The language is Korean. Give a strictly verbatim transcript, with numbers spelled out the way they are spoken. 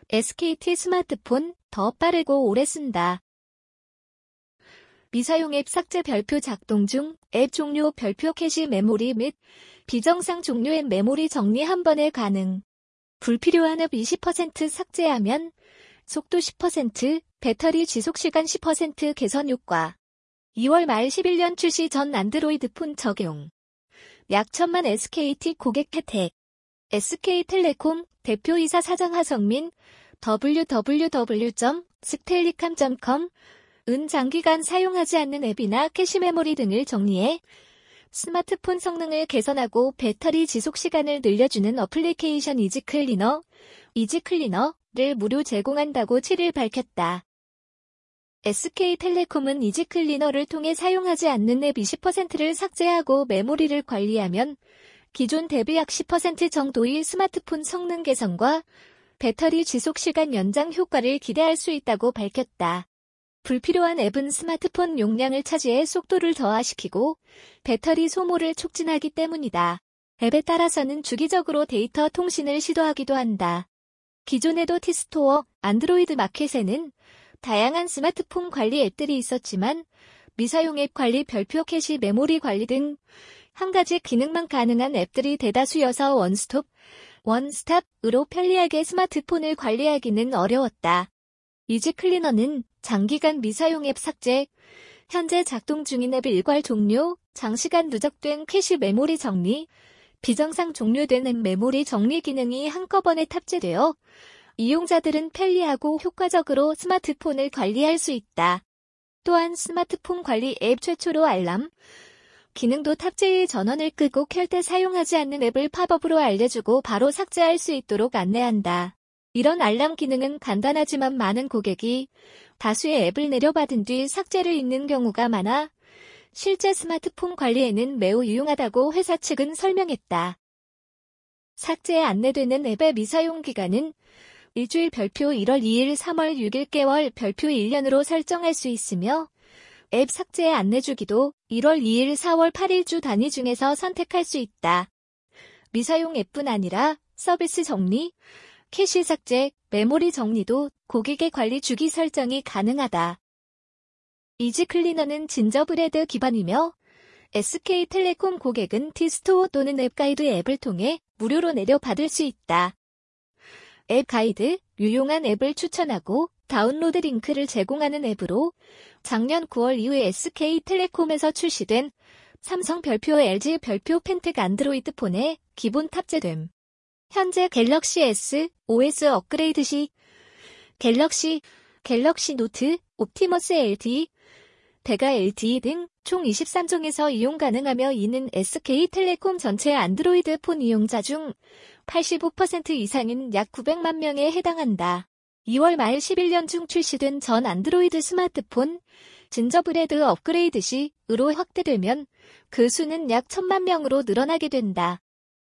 에스케이티 스마트폰 더 빠르고 오래 쓴다. 미사용 앱 삭제 별표 작동 중 앱 종료 별표 캐시 메모리 및 비정상 종료 앱 메모리 정리 한 번에 가능. 불필요한 앱 이십 퍼센트 삭제하면 속도 십 퍼센트, 배터리 지속시간 십 퍼센트 개선 효과. 이월 말 십일 년 출시 전 안드로이드 폰 적용. 약 천만 에스케이티 고객 혜택. 에스케이텔레콤 대표이사 사장 하성민 더블유 더블유 더블유 점 스텔리캄 점 컴 은 장기간 사용하지 않는 앱이나 캐시 메모리 등을 정리해 스마트폰 성능을 개선하고 배터리 지속시간을 늘려주는 어플리케이션 이지클리너, 이지클리너를 무료 제공한다고 칠 일 밝혔다. 에스케이텔레콤은 이지클리너를 통해 사용하지 않는 앱 이십 퍼센트를 삭제하고 메모리를 관리하면 기존 대비 약 십 퍼센트 정도의 스마트폰 성능 개선과 배터리 지속시간 연장 효과를 기대할 수 있다고 밝혔다. 불필요한 앱은 스마트폰 용량을 차지해 속도를 저하시키고 배터리 소모를 촉진하기 때문이다. 앱에 따라서는 주기적으로 데이터 통신을 시도하기도 한다. 기존에도 티스토어, 안드로이드 마켓에는 다양한 스마트폰 관리 앱들이 있었지만 미사용 앱 관리 별표 캐시 메모리 관리 등 한 가지 기능만 가능한 앱들이 대다수여서 원스톱, 원스톱으로 편리하게 스마트폰을 관리하기는 어려웠다. 이지클리너는 장기간 미사용 앱 삭제, 현재 작동 중인 앱 일괄 종료, 장시간 누적된 캐시 메모리 정리, 비정상 종료된 앱 메모리 정리 기능이 한꺼번에 탑재되어 이용자들은 편리하고 효과적으로 스마트폰을 관리할 수 있다. 또한 스마트폰 관리 앱 최초로 알람 기능도 탑재해 전원을 끄고 켤 때 사용하지 않는 앱을 팝업으로 알려주고 바로 삭제할 수 있도록 안내한다. 이런 알람 기능은 간단하지만 많은 고객이 다수의 앱을 내려받은 뒤 삭제를 잊는 경우가 많아 실제 스마트폰 관리에는 매우 유용하다고 회사 측은 설명했다. 삭제에 안내되는 앱의 미사용 기간은 일주일 별표 일월 이일 삼월 육일 개월 별표 일 년으로 설정할 수 있으며 앱 삭제의 안내주기도 일월 이일 사월 팔일 주 단위 중에서 선택할 수 있다. 미사용 앱뿐 아니라 서비스 정리, 캐시 삭제, 메모리 정리도 고객의 관리 주기 설정이 가능하다. 이지클리너는 진저브레드 기반이며 에스케이텔레콤 고객은 티스토어 또는 앱가이드 앱을 통해 무료로 내려받을 수 있다. 앱 가이드, 유용한 앱을 추천하고 다운로드 링크를 제공하는 앱으로 작년 구월 이후에 에스케이텔레콤에서 출시된 삼성 별표 엘지 별표 펜텍 안드로이드 폰에 기본 탑재됨. 현재 갤럭시 에스, 오에스 업그레이드 시 갤럭시, 갤럭시 노트, 옵티머스 엘티이, 베가 엘티이 등 총 이십삼 종에서 이용 가능하며 이는 에스케이텔레콤 전체 안드로이드 폰 이용자 중 팔십오 퍼센트 이상인 약 구백만 명에 해당한다. 이월 말 십일 년 중 출시된 전 안드로이드 스마트폰 진저브레드 업그레이드 시으로 확대되면 그 수는 약 천만 명으로 늘어나게 된다.